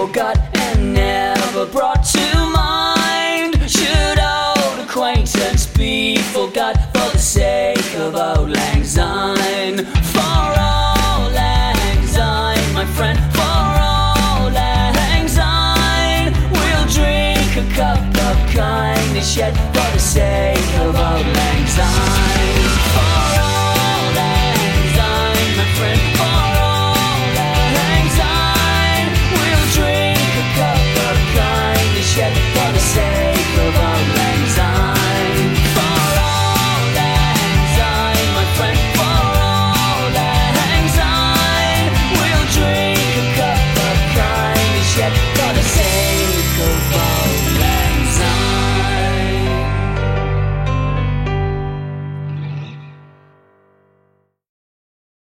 forgot and never brought to mind. Should old acquaintance be forgot for the sake of old lang syne? For old lang syne, my friend, for old lang syne, we'll drink a cup of kindness yet.